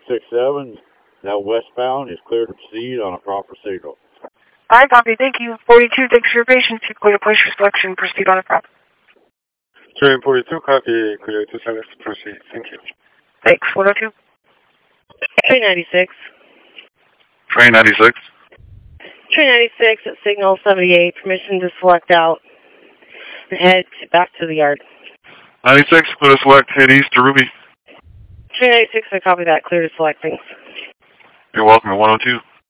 267, now westbound, is clear to proceed on a proper signal. I copy. Thank you. 42, thanks for your patience. You're clear to place your selection. Proceed on a proper. Train 42, copy. Clear to select. Proceed. Thank you. Thanks. 102. Train 96. Train 96. Train 96 at signal 78. Permission to select out and head back to the yard. 96, clear to select. Head east to Ruby. Train 96, I copy that. Clear to select. Thanks. You're welcome at 102.